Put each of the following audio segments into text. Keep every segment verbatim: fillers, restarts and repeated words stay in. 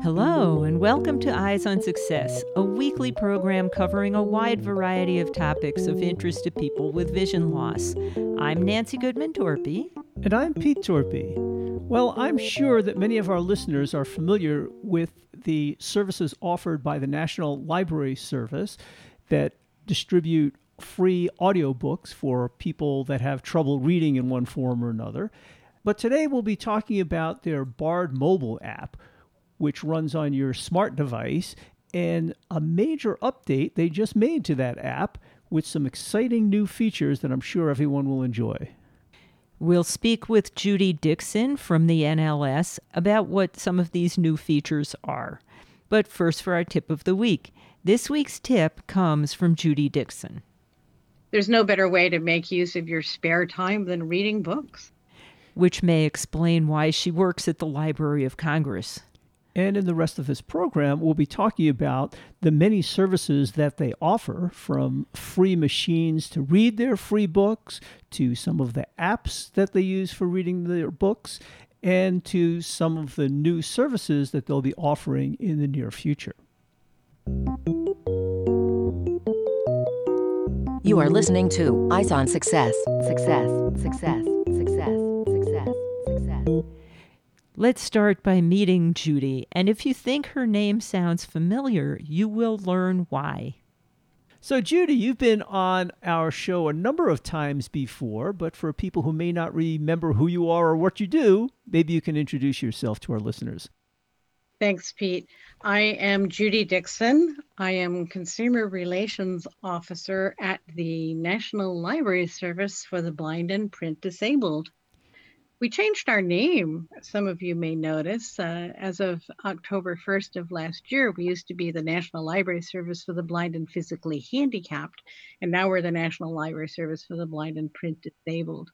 Hello, and welcome to Eyes on Success, a weekly program covering a wide variety of topics of interest to people with vision loss. I'm Nancy Goodman Torpy. And I'm Pete Torpy. Well, I'm sure that many of our listeners are familiar with the services offered by the National Library Service that distribute free audiobooks for people that have trouble reading in one form or another. But today we'll be talking about their Bard mobile app, which runs on your smart device, and a major update they just made to that app with some exciting new features that I'm sure everyone will enjoy. We'll speak with Judy Dixon from the N L S about what some of these new features are. But first, for our tip of the week. This week's tip comes from Judy Dixon. There's no better way to make use of your spare time than reading books. Which may explain why she works at the Library of Congress. And in the rest of this program, we'll be talking about the many services that they offer, from free machines to read their free books, to some of the apps that they use for reading their books, and to some of the new services that they'll be offering in the near future. You are listening to Eyes on Success. Success, success, success, success, success. Let's start by meeting Judy, and if you think her name sounds familiar, you will learn why. So, Judy, you've been on our show a number of times before, but for people who may not remember who you are or what you do, maybe you can introduce yourself to our listeners. Thanks, Pete. I am Judy Dixon. I am Consumer Relations Officer at the National Library Service for the Blind and Print Disabled. We changed our name, some of you may notice. Uh, as of October first of last year, we used to be the National Library Service for the Blind and Physically Handicapped, and now we're the National Library Service for the Blind and Print Disabled.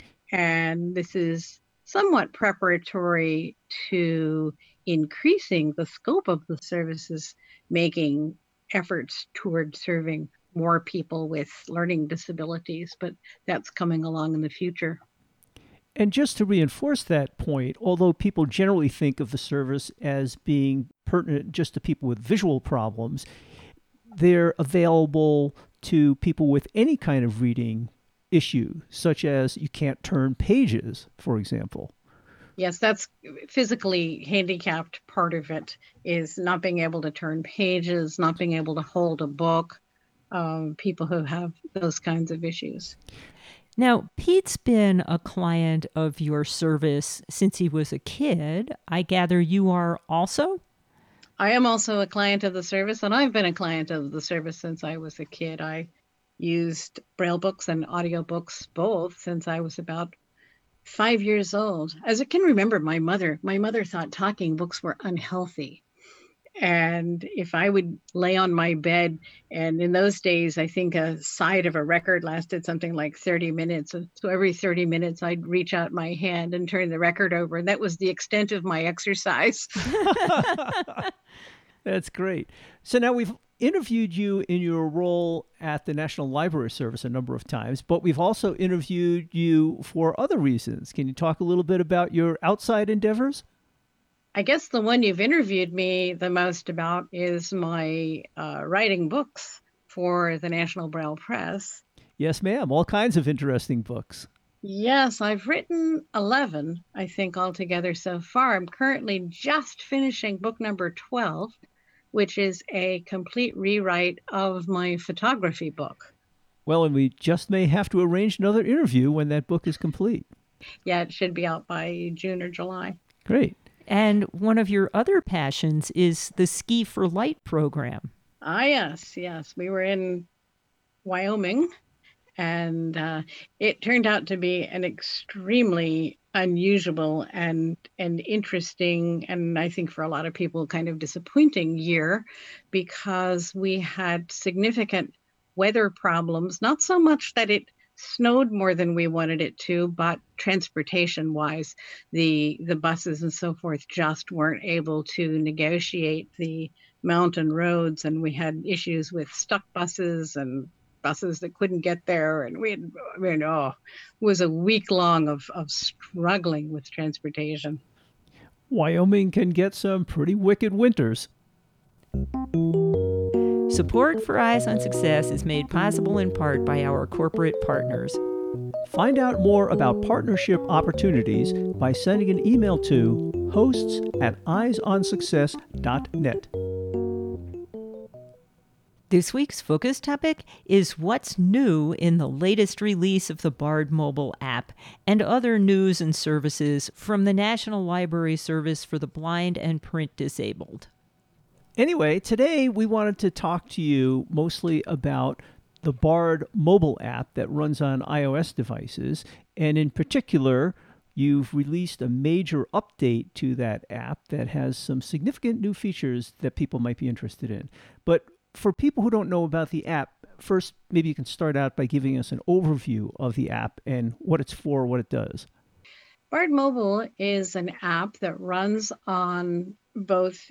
And this is somewhat preparatory to increasing the scope of the services, making efforts toward serving more people with learning disabilities, but that's coming along in the future. And just to reinforce that point, although people generally think of the service as being pertinent just to people with visual problems, they're available to people with any kind of reading issue, such as you can't turn pages, for example. Yes, that's physically handicapped part of it, is not being able to turn pages, not being able to hold a book, um, people who have those kinds of issues. Now, Pete's been a client of your service since he was a kid. I gather you are also? I am also a client of the service, and I've been a client of the service since I was a kid. I used Braille books and audiobooks both since I was about five years old. As I can remember, my mother, my mother thought talking books were unhealthy. And if I would lay on my bed, and in those days, I think a side of a record lasted something like thirty minutes. So every thirty minutes, I'd reach out my hand and turn the record over. And that was the extent of my exercise. That's great. So now we've interviewed you in your role at the National Library Service a number of times, but we've also interviewed you for other reasons. Can you talk a little bit about your outside endeavors? I guess the one you've interviewed me the most about is my uh, writing books for the National Braille Press. Yes, ma'am. All kinds of interesting books. Yes, I've written eleven, I think, altogether so far. I'm currently just finishing book number twelve, which is a complete rewrite of my photography book. Well, and we just may have to arrange another interview when that book is complete. Yeah, it should be out by June or July. Great. And one of your other passions is the Ski for Light program. Ah, yes, yes. We were in Wyoming, and uh, it turned out to be an extremely unusual and and interesting, and I think for a lot of people kind of disappointing year, because we had significant weather problems, not so much that it snowed more than we wanted it to, but transportation wise, the the buses and so forth just weren't able to negotiate the mountain roads, and we had issues with stuck buses and buses that couldn't get there, and we had, I mean, oh, it was a week long of of struggling with transportation. Wyoming can get some pretty wicked winters. Support for Eyes on Success is made possible in part by our corporate partners. Find out more about partnership opportunities by sending an email to hosts at eyes on success dot net. This week's focus topic is what's new in the latest release of the Bard mobile app and other news and services from the National Library Service for the Blind and Print Disabled. Anyway, today we wanted to talk to you mostly about the Bard mobile app that runs on iOS devices, and in particular, you've released a major update to that app that has some significant new features that people might be interested in. But for people who don't know about the app, first, maybe you can start out by giving us an overview of the app and what it's for, what it does. Bard Mobile is an app that runs on both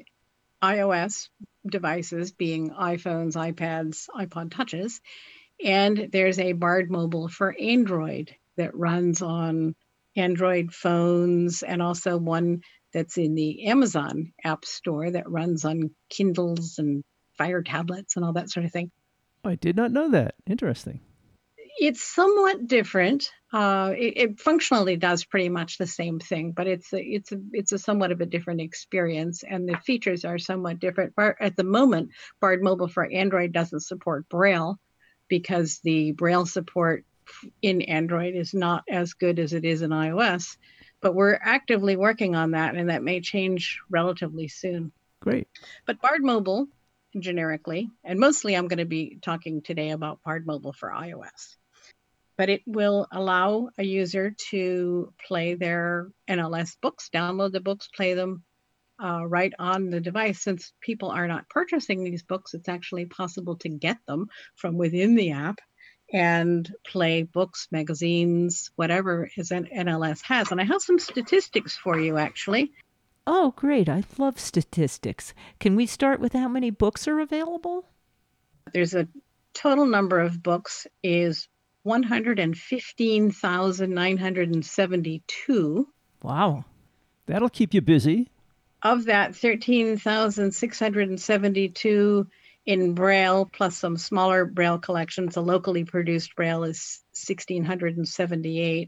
iOS devices, being iPhones, iPads, iPod Touches, and there's a Bard Mobile for Android that runs on Android phones, and also one that's in the Amazon App Store that runs on Kindles and Fire tablets and all that sort of thing. I did not know that. Interesting. It's somewhat different. Uh, it, it functionally does pretty much the same thing, but it's a, it's a, it's a somewhat of a different experience, and the features are somewhat different. At the moment, Bard Mobile for Android doesn't support Braille because the Braille support in Android is not as good as it is in iOS, but we're actively working on that, and that may change relatively soon. Great. But Bard Mobile, generically, and mostly I'm going to be talking today about Bard Mobile for iOS, but it will allow a user to play their N L S books, download the books, play them uh, right on the device. Since people are not purchasing these books, it's actually possible to get them from within the app and play books, magazines, whatever is an N L S has. And I have some statistics for you, actually. Oh, great. I love statistics. Can we start with how many books are available? There's a total number of books is one hundred fifteen thousand nine hundred seventy-two. Wow. That'll keep you busy. Of that, thirteen thousand six hundred seventy-two in Braille, plus some smaller Braille collections. The locally produced Braille is one thousand six hundred seventy-eight,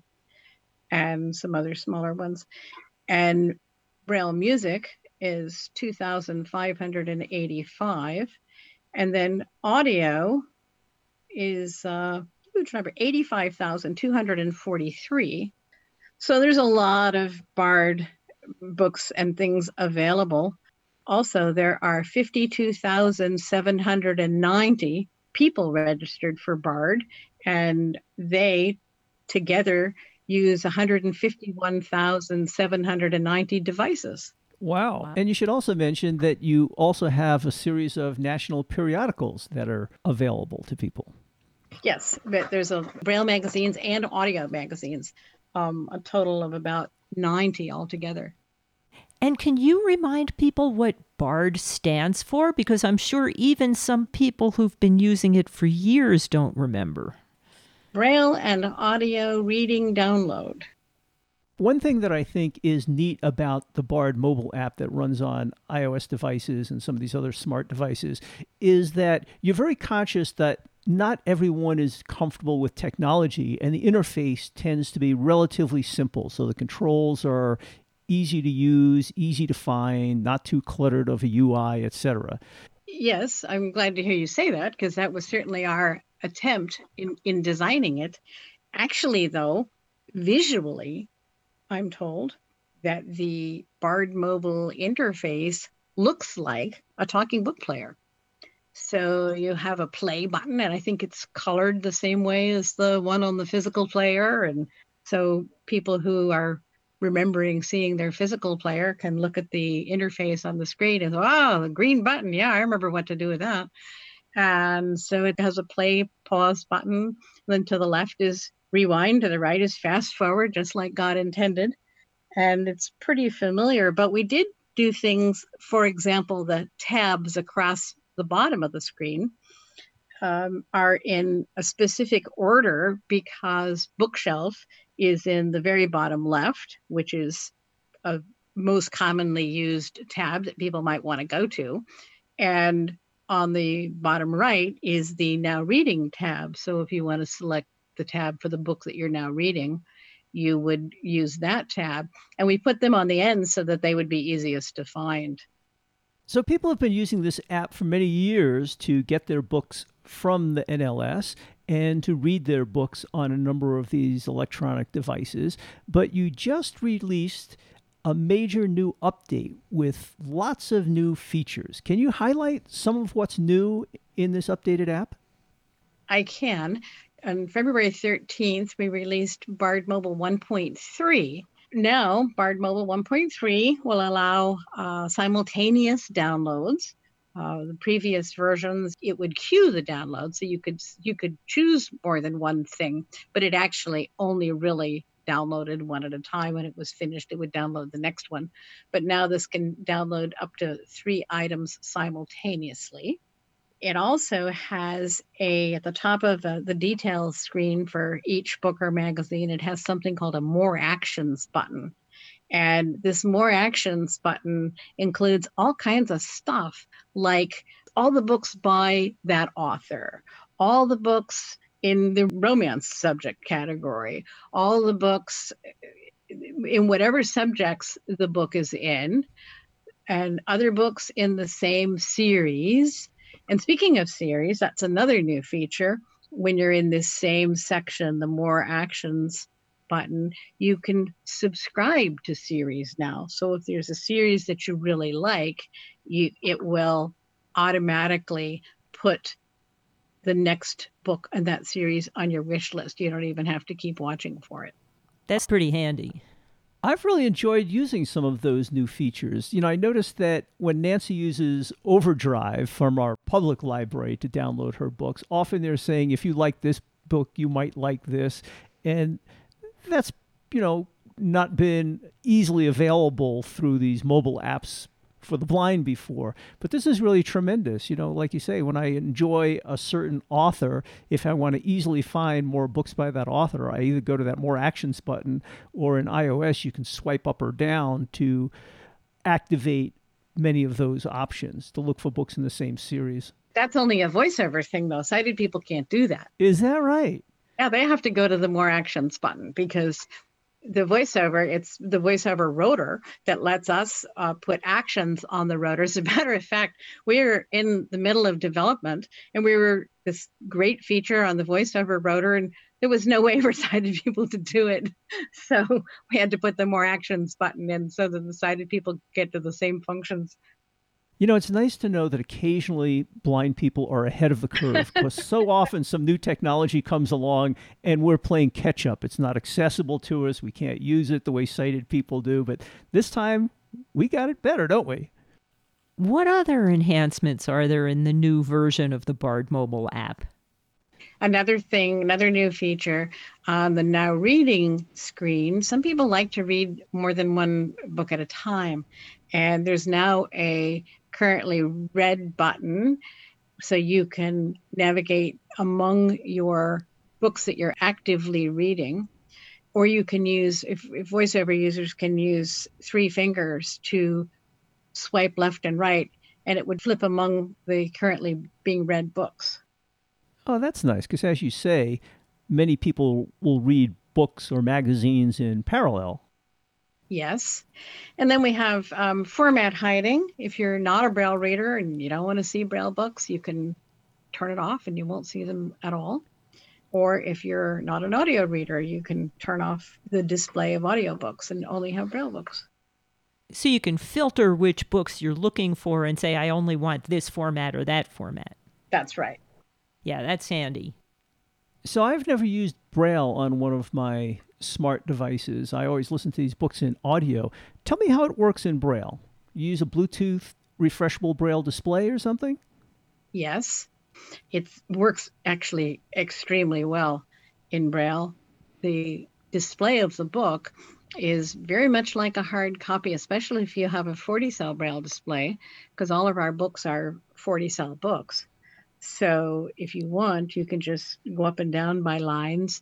and some other smaller ones. And Braille music is two thousand five hundred eighty-five. And then audio is a huge number, eighty-five thousand two hundred forty-three. So there's a lot of Bard books and things available. Also, there are fifty-two thousand seven hundred ninety people registered for Bard, and they together use one hundred fifty-one thousand seven hundred ninety devices. Wow. Wow. And you should also mention that you also have a series of national periodicals that are available to people. Yes, but there's a Braille magazines and audio magazines, um, a total of about ninety altogether. And can you remind people what Bard stands for? Because I'm sure even some people who've been using it for years don't remember. Braille and audio reading download. One thing that I think is neat about the Bard mobile app that runs on iOS devices and some of these other smart devices is that you're very conscious that not everyone is comfortable with technology, and the interface tends to be relatively simple. So the controls are easy to use, easy to find, not too cluttered of a U I, et cetera. Yes, I'm glad to hear you say that, because that was certainly our attempt in, in designing it. Actually, though, visually, I'm told that the Bard mobile interface looks like a talking book player. So you have a play button, and I think it's colored the same way as the one on the physical player. And so people who are remembering seeing their physical player can look at the interface on the screen and go, oh, the green button. Yeah, I remember what to do with that. And so it has a play pause button. Then to the left is rewind, to the right is fast forward, just like God intended. And it's pretty familiar, but we did do things, for example, the tabs across the bottom of the screen um, are in a specific order because bookshelf is in the very bottom left, which is a most commonly used tab that people might want to go to. And on the bottom right is the Now Reading tab. So if you want to select the tab for the book that you're now reading, you would use that tab. And we put them on the end so that they would be easiest to find. So people have been using this app for many years to get their books from the N L S and to read their books on a number of these electronic devices. But you just released a major new update with lots of new features. Can you highlight some of what's new in this updated app? I can. On February thirteenth, we released Bard Mobile one point three. Now, Bard Mobile one point three will allow uh, simultaneous downloads. Uh, the previous versions, it would queue the download, so you could you could choose more than one thing, but it actually only really downloaded one at a time. When it was finished, it would download the next one. But now this can download up to three items simultaneously. It also has a, at the top of the, the details screen for each book or magazine, it has something called a More Actions button. And this More Actions button includes all kinds of stuff, like all the books by that author, all the books in the romance subject category, all the books in whatever subjects the book is in, and other books in the same series. And speaking of series, that's another new feature. When you're in this same section, the More Actions button, you can subscribe to series now. So if there's a series that you really like, you, it will automatically put the next book in that series on your wish list. You don't even have to keep watching for it. That's pretty handy. I've really enjoyed using some of those new features. You know, I noticed that when Nancy uses Overdrive from our public library to download her books, often they're saying, if you like this book, you might like this. And that's, you know, not been easily available through these mobile apps for the blind before. But this is really tremendous. You know, like you say, when I enjoy a certain author, if I want to easily find more books by that author, I either go to that More Actions button, or in iOS, you can swipe up or down to activate many of those options to look for books in the same series. That's only a VoiceOver thing, though. Sighted people can't do that. Is that right? Yeah, they have to go to the More Actions button, because the VoiceOver, it's the VoiceOver rotor that lets us uh, put actions on the rotor. As a matter of fact, we are in the middle of development, and we were this great feature on the VoiceOver rotor, and there was no way for sighted people to do it. So we had to put the More Actions button in so that the sighted people get to the same functions. You know, it's nice to know that occasionally blind people are ahead of the curve, because so often some new technology comes along and we're playing catch up. It's not accessible to us. We can't use it the way sighted people do. But this time we got it better, don't we? What other enhancements are there in the new version of the Bard mobile app? Another thing, another new feature on the Now Reading screen, some people like to read more than one book at a time. And there's now a currently red button, so you can navigate among your books that you're actively reading. Or you can use, if, if VoiceOver users can use three fingers to swipe left and right, and it would flip among the currently being read books. Oh, that's nice, because as you say, many people will read books or magazines in parallel. Yes. And then we have um, format hiding. If you're not a Braille reader and you don't want to see Braille books, you can turn it off and you won't see them at all. Or if you're not an audio reader, you can turn off the display of audiobooks and only have Braille books. So you can filter which books you're looking for and say, I only want this format or that format. That's right. Yeah, that's handy. So I've never used Braille on one of my smart devices. I always listen to these books in audio. Tell me how it works in Braille. You use a Bluetooth refreshable Braille display or something? Yes. It works actually extremely well in Braille. The display of the book is very much like a hard copy, especially if you have a forty cell Braille display, because all of our books are forty cell books. So if you want, you can just go up and down by lines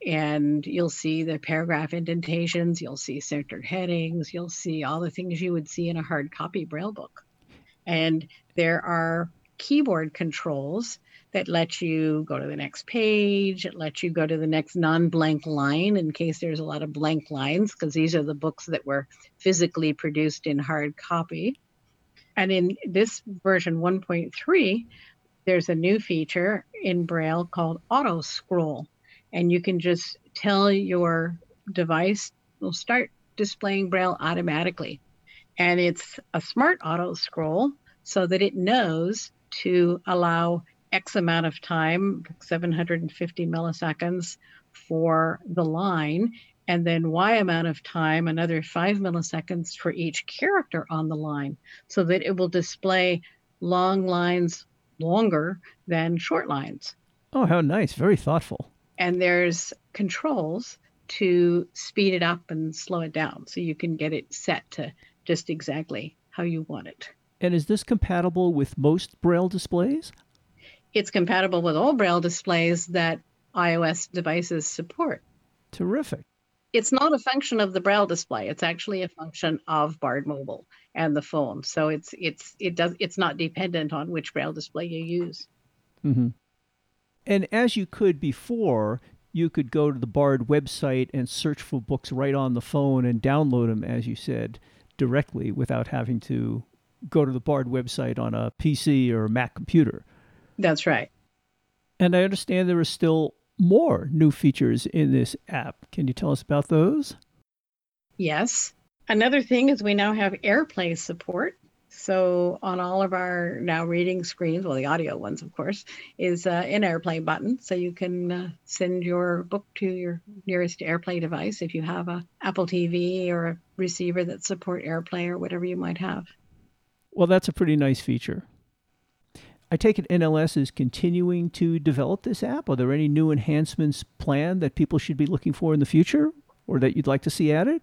and you'll see the paragraph indentations, you'll see centered headings, you'll see all the things you would see in a hard copy Braille book. And there are keyboard controls that let you go to the next page. It lets you go to the next non-blank line in case there's a lot of blank lines, because these are the books that were physically produced in hard copy. And in this version one point three, there's a new feature in Braille called Auto Scroll. And you can just tell your device will start displaying Braille automatically. And it's a smart auto scroll so that it knows to allow X amount of time, seven hundred fifty milliseconds for the line, and then Y amount of time, another five milliseconds for each character on the line, so that it will display long lines longer than short lines. Oh, how nice. Very thoughtful. And there's controls to speed it up and slow it down, so you can get it set to just exactly how you want it. And is this compatible with most Braille displays? It's compatible with all Braille displays that iOS devices support. Terrific. It's not a function of the Braille display. It's actually a function of Bard Mobile and the phone. So it's it's it does it's not dependent on which Braille display you use. Mm-hmm. And as you could before, you could go to the Bard website and search for books right on the phone and download them, as you said, directly without having to go to the Bard website on a P C or a Mac computer. That's right. And I understand there are still more new features in this app. Can you tell us about those? Yes. Another thing is we now have AirPlay support. So on all of our now reading screens, well, the audio ones, of course, is uh, an AirPlay button. So you can uh, send your book to your nearest AirPlay device if you have a Apple T V or a receiver that support AirPlay or whatever you might have. Well, that's a pretty nice feature. I take it N L S is continuing to develop this app. Are there any new enhancements planned that people should be looking for in the future or that you'd like to see added?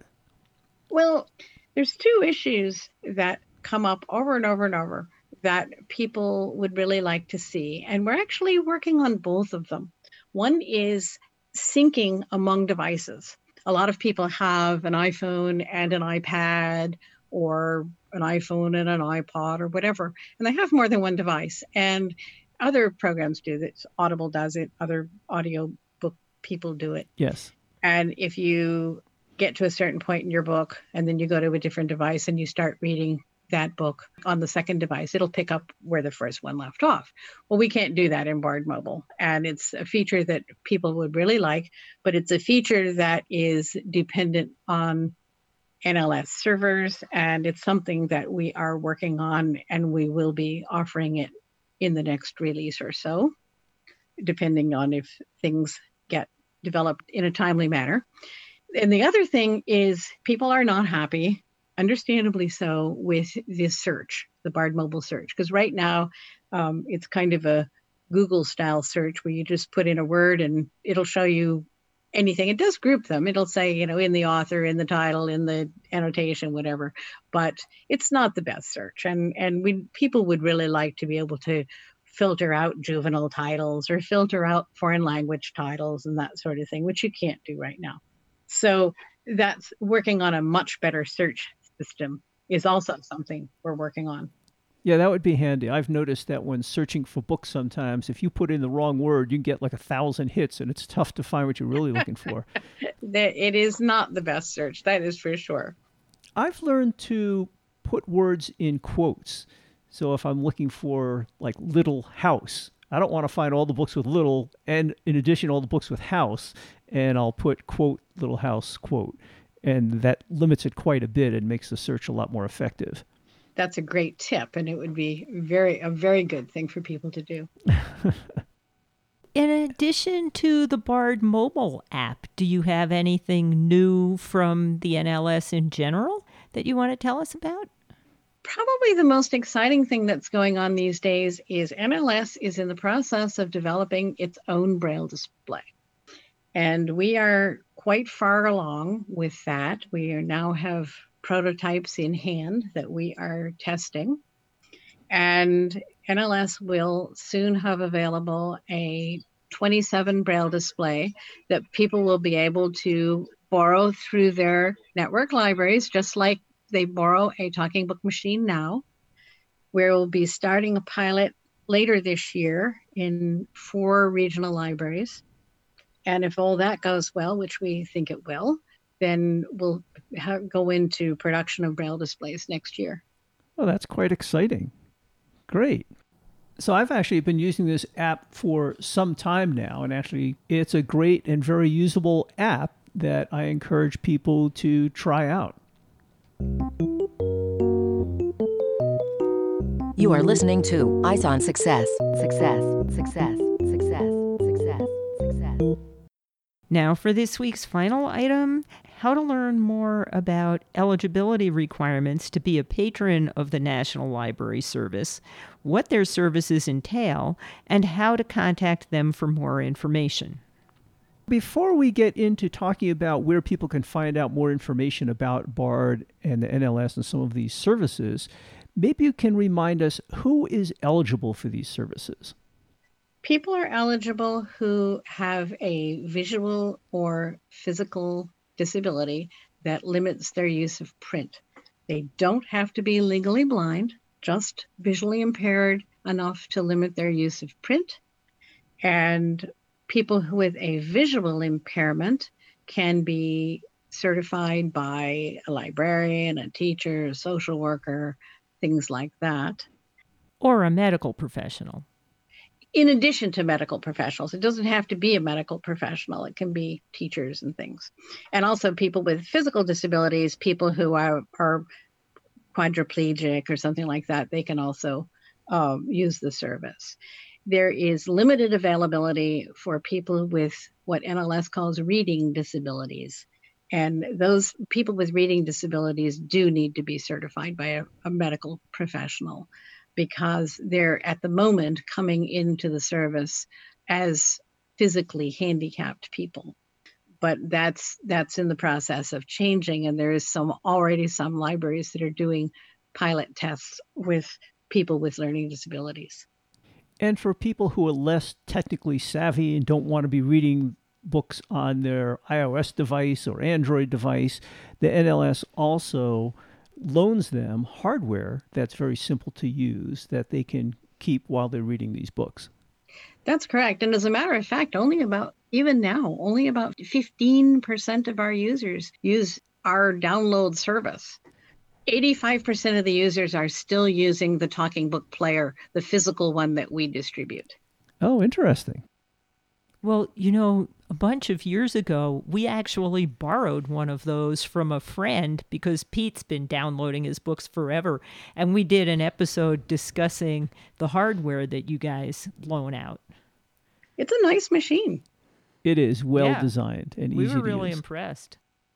Well, there's two issues that come up over and over and over that people would really like to see. And we're actually working on both of them. One is syncing among devices. A lot of people have an iPhone and an iPad, or an iPhone and an iPod or whatever, and they have more than one device. And other programs do this. Audible does it. Other audio book people do it. Yes. And if you get to a certain point in your book and then you go to a different device and you start reading that book on the second device, it'll pick up where the first one left off. Well, we can't do that in Bard Mobile. And it's a feature that people would really like, but it's a feature that is dependent on N L S servers, and it's something that we are working on, and we will be offering it in the next release or so, depending on if things get developed in a timely manner. And the other thing is people are not happy, understandably so, with this search, the Bard Mobile search, because right now um, it's kind of a Google style search where you just put in a word and it'll show you anything. It does group them. It'll say, you know, in the author, in the title, in the annotation, whatever, but it's not the best search. And and we people would really like to be able to filter out juvenile titles or filter out foreign language titles and that sort of thing, which you can't do right now. So that's working on a much better search system is also something we're working on. Yeah, that would be handy. I've noticed that when searching for books sometimes, if you put in the wrong word, you can get like a thousand hits, and it's tough to find what you're really looking for. It is not the best search, that is for sure. I've learned to put words in quotes. So if I'm looking for like little house, I don't want to find all the books with little, and in addition, all the books with house, and I'll put quote, little house, quote. And that limits it quite a bit and makes the search a lot more effective. That's a great tip, and it would be very a very good thing for people to do. In addition to the Bard mobile app, do you have anything new from the N L S in general that you want to tell us about? Probably the most exciting thing that's going on these days is N L S is in the process of developing its own Braille display. And we are quite far along with that. We are now have prototypes in hand that we are testing. And N L S will soon have available a twenty-seven Braille display that people will be able to borrow through their network libraries, just like they borrow a talking book machine now. We'll be starting a pilot later this year in four regional libraries. And if all that goes well, which we think it will, then we'll ha- go into production of Braille displays next year. Well, that's quite exciting. Great. So I've actually been using this app for some time now, and actually it's a great and very usable app that I encourage people to try out. You are listening to Eyes on Success. Success, success, success, success, success. Now for this week's final item, how to learn more about eligibility requirements to be a patron of the National Library Service, what their services entail, and how to contact them for more information. Before we get into talking about where people can find out more information about BARD and the N L S and some of these services, maybe you can remind us who is eligible for these services. People are eligible who have a visual or physical disability that limits their use of print. They don't have to be legally blind, just visually impaired enough to limit their use of print. And people who with a visual impairment can be certified by a librarian, a teacher, a social worker, things like that. Or a medical professional. In addition to medical professionals. It doesn't have to be a medical professional. It can be teachers and things. And also people with physical disabilities, people who are, are quadriplegic or something like that, they can also um, use the service. There is limited availability for people with what N L S calls reading disabilities. And those people with reading disabilities do need to be certified by a, a medical professional, because they're at the moment coming into the service as physically handicapped people. But that's that's in the process of changing, and there is some already some libraries that are doing pilot tests with people with learning disabilities. And for people who are less technically savvy and don't want to be reading books on their iOS device or Android device, the N L S also loans them hardware that's very simple to use that they can keep while they're reading these books. That's correct. And as a matter of fact, only about, even now, only about fifteen percent of our users use our download service. eighty-five percent of the users are still using the Talking Book Player, the physical one that we distribute. Oh, interesting. Well, you know, a bunch of years ago, we actually borrowed one of those from a friend because Pete's been downloading his books forever. And we did an episode discussing the hardware that you guys loan out. It's a nice machine. It is well Yeah. designed and We easy were to really use. impressed.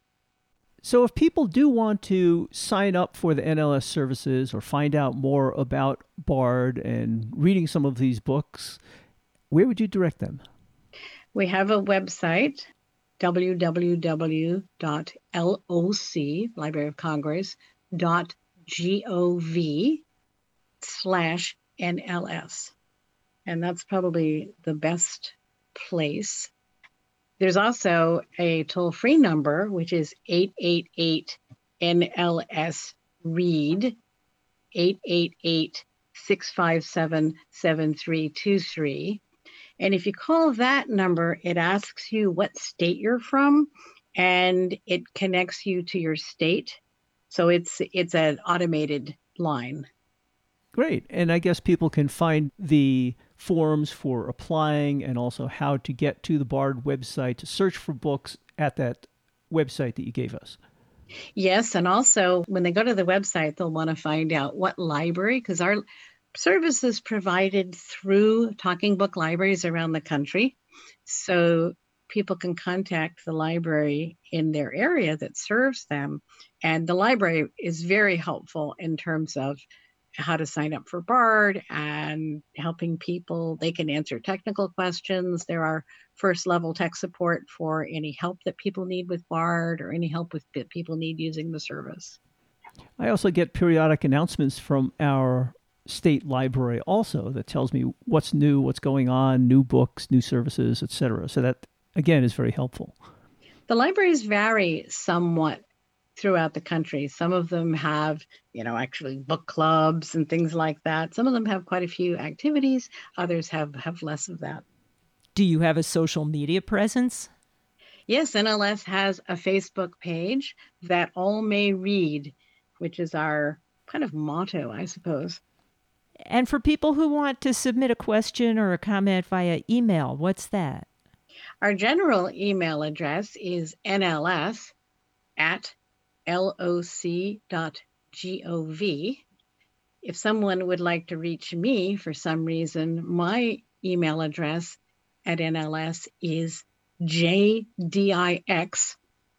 So if people do want to sign up for the N L S services or find out more about BARD and reading some of these books, where would you direct them? We have a website, w w w dot l o c, Library of Congress, dot gov slash N L S. And that's probably the best place. There's also a toll-free number, which is eight eight eight N L S read, eight eight eight, six five seven, seven three two three. And if you call that number, it asks you what state you're from, and it connects you to your state. So it's it's an automated line. Great. And I guess people can find the forms for applying and also how to get to the BARD website to search for books at that website that you gave us. Yes, and also when they go to the website, they'll want to find out what library, because our service is provided through Talking Book libraries around the country. So people can contact the library in their area that serves them. And the library is very helpful in terms of how to sign up for BARD and helping people. They can answer technical questions. There are first level tech support for any help that people need with BARD or any help with that people need using the service. I also get periodic announcements from our state library also that tells me what's new, what's going on, new books, new services, et cetera. So that, again, is very helpful. The libraries vary somewhat throughout the country. Some of them have, you know, actually book clubs and things like that. Some of them have quite a few activities. Others have, have less of that. Do you have a social media presence? Yes, N L S has a Facebook page, That All May Read, which is our kind of motto, I suppose. And for people who want to submit a question or a comment via email, what's that? Our general email address is N L S at L O C dot gov. If someone would like to reach me for some reason, my email address at N L S is J D I X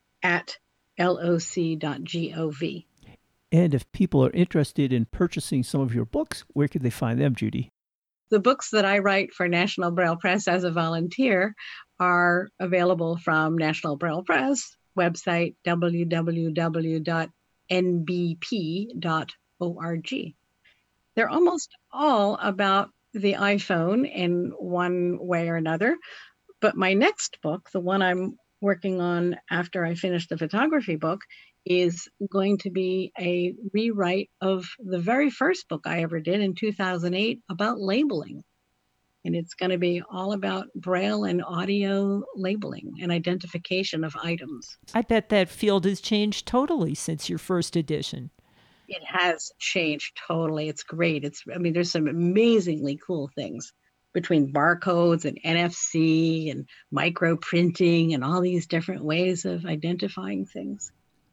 at L O C dot gov. And if people are interested in purchasing some of your books, where could they find them, Judy? The books that I write for National Braille Press as a volunteer are available from National Braille Press website, w w w dot n b p dot org. They're almost all about the iPhone in one way or another. But my next book, the one I'm working on after I finish the photography book, is going to be a rewrite of the very first book I ever did in two thousand eight about labeling. And it's going to be all about Braille and audio labeling and identification of items. I bet that field has changed totally since your first edition. It has changed totally. It's great. It's, I mean, there's some amazingly cool things between barcodes and N F C and micro printing and all these different ways of identifying things.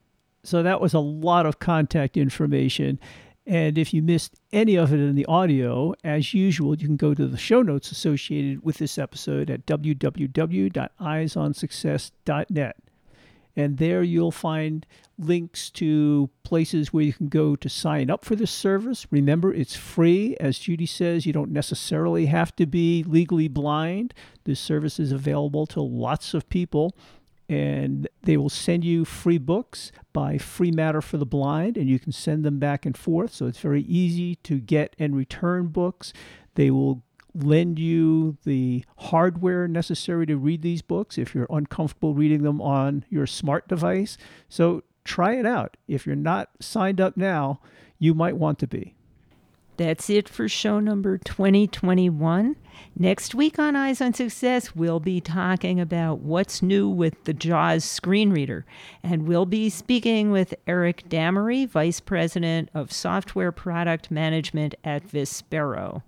So that was a lot of contact information. And if you missed any of it in the audio, as usual, you can go to the show notes associated with this episode at w w w dot eyes on success dot net. And there you'll find links to places where you can go to sign up for this service. Remember, it's free. As Judy says, you don't necessarily have to be legally blind. This service is available to lots of people. And they will send you free books by Free Matter for the Blind, and you can send them back and forth. So it's very easy to get and return books. They will lend you the hardware necessary to read these books if you're uncomfortable reading them on your smart device. So try it out. If you're not signed up now, you might want to be. That's it for show number twenty twenty-one. Next week on Eyes on Success, we'll be talking about what's new with the JAWS screen reader. And we'll be speaking with Eric Damery, Vice President of Software Product Management at Vispero.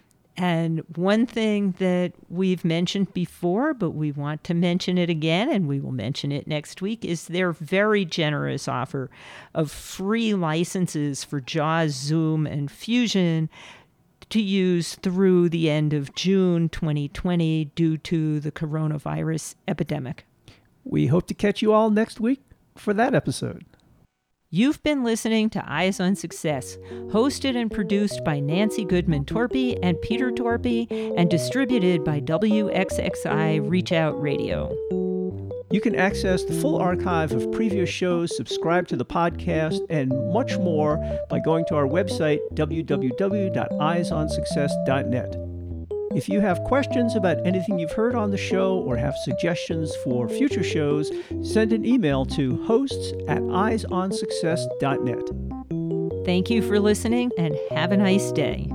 And one thing that we've mentioned before, but we want to mention it again, and we will mention it next week, is their very generous offer of free licenses for JAWS, Zoom, and Fusion to use through the end of June twenty twenty due to the coronavirus epidemic. We hope to catch you all next week for that episode. You've been listening to Eyes on Success, hosted and produced by Nancy Goodman Torpy and Peter Torpy, and distributed by W X X I Reach Out Radio. You can access the full archive of previous shows, subscribe to the podcast, and much more by going to our website, w w w dot eyes on success dot net. If you have questions about anything you've heard on the show or have suggestions for future shows, send an email to hosts at eyes on success dot net. Thank you for listening and have a nice day.